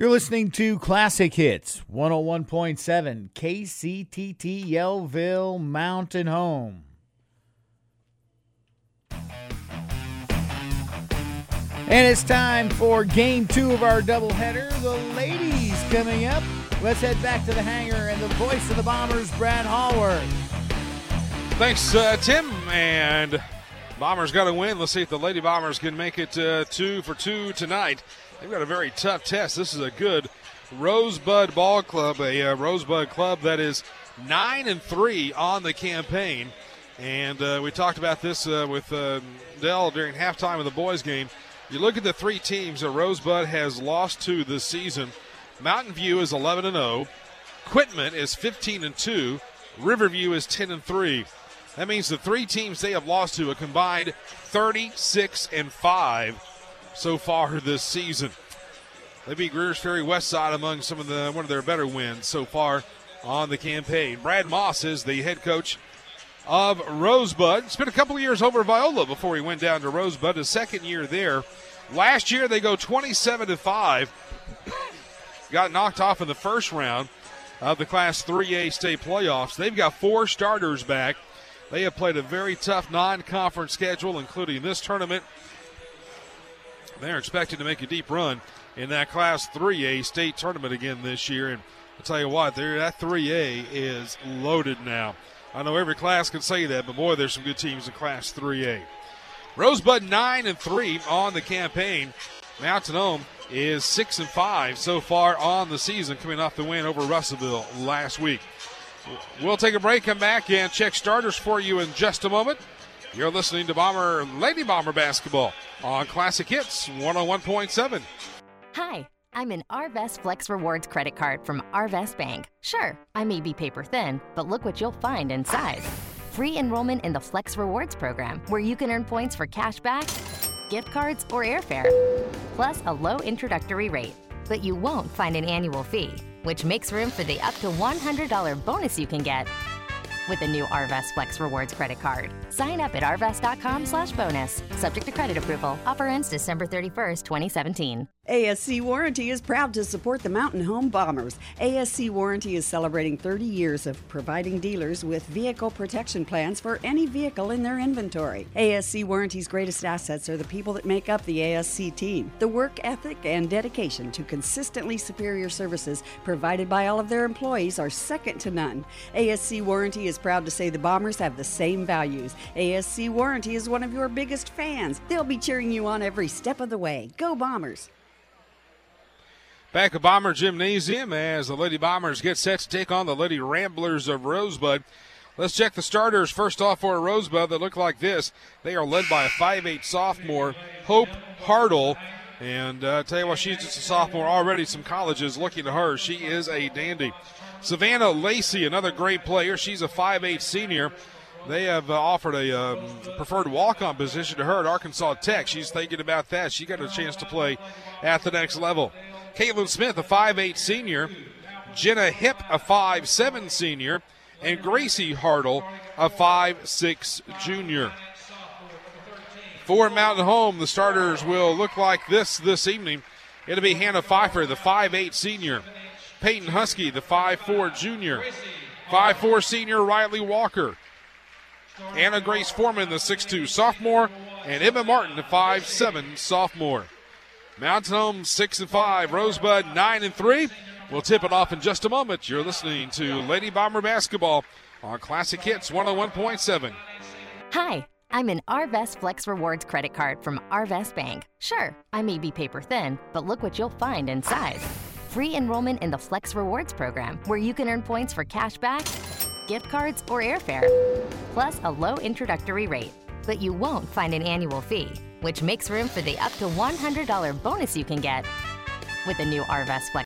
You're listening to Classic Hits, 101.7 KCTT Yellville Mountain Home. And it's time for Game 2 of our doubleheader. The ladies coming up. Let's head back to the hangar and the voice of the Bombers, Brad Hallworth. Thanks, Tim. And Bombers got to win. Let's see if the Lady Bombers can make it 2 for 2 tonight. They've got a very tough test. This is a good Rosebud ball club, a Rosebud club that is 9-3 on the campaign. And we talked about this with Dell during halftime of the boys' game. You look at the three teams that Rosebud has lost to this season. Mountain View is 11-0. Quitman is 15-2. Riverview is 10-3. That means the three teams they have lost to a combined 36-5 so far this season. They beat Greers Ferry Westside among one of their better wins so far on the campaign. Brad Moss is the head coach of Rosebud. Spent a couple of years over at Viola before he went down to Rosebud, his second year there. Last year they go 27-5. Got knocked off in the first round of the Class 3A state playoffs. They've got 4 starters back. They have played a very tough non-conference schedule, including this tournament. They're expected to make a deep run in that Class 3A state tournament again this year. And I'll tell you what, that 3A is loaded now. I know every class can say that, but boy, there's some good teams in Class 3A. Rosebud 9-3 on the campaign. Mountain Home is 6-5 so far on the season, coming off the win over Russellville last week. We'll take a break, come back, and check starters for you in just a moment. You're listening to Lady Bomber basketball on Classic Hits 101.7. Hi, I'm an Arvest Flex Rewards credit card from Arvest Bank. Sure, I may be paper thin, but look what you'll find inside. Free enrollment in the Flex Rewards program, where you can earn points for cash back, gift cards, or airfare, plus a low introductory rate. But you won't find an annual fee, which makes room for the up to $100 bonus you can get with a new Arvest Flex Rewards credit card. Sign up at arvest.com/bonus. Subject to credit approval. Offer ends December 31st, 2017. ASC Warranty is proud to support the Mountain Home Bombers. ASC Warranty is celebrating 30 years of providing dealers with vehicle protection plans for any vehicle in their inventory. ASC Warranty's greatest assets are the people that make up the ASC team. The work ethic and dedication to consistently superior services provided by all of their employees are second to none. ASC Warranty is proud to say the Bombers have the same values. ASC Warranty is one of your biggest fans. They'll be cheering you on every step of the way. Go Bombers! Back at Bomber Gymnasium as the Lady Bombers get set to take on the Lady Ramblers of Rosebud. Let's check the starters first off for Rosebud that look like this. They are led by a 5'8 sophomore, Hope Hartle. And tell you what, she's just a sophomore already. Some colleges looking to her. She is a dandy. Savannah Lacey, another great player. She's a 5'8 senior. They have offered a preferred walk-on position to her at Arkansas Tech. She's thinking about that. She got a chance to play at the next level. Caitlin Smith, a 5'8 senior. Jenna Hip, a 5'7 senior. And Gracie Hartle, a 5'6 junior. For Mountain Home, the starters will look like this evening. It'll be Hannah Pfeiffer, the 5'8 senior. Peyton Husky, the 5'4 junior. 5'4 senior Riley Walker. Anna Grace Foreman, the 6'2 sophomore. And Emma Martin, the 5'7 sophomore. Mountain Home 6-5, Rosebud 9-3. We'll tip it off in just a moment. You're listening to Lady Bomber basketball on Classic Hits 101.7. Hi, I'm an Arvest Flex Rewards credit card from Arvest Bank. Sure, I may be paper thin, but look what you'll find inside. Free enrollment in the Flex Rewards program, where you can earn points for cash back, gift cards, or airfare, plus a low introductory rate. But you won't find an annual fee, which makes room for the up to $100 bonus you can get with a new Arvest Flex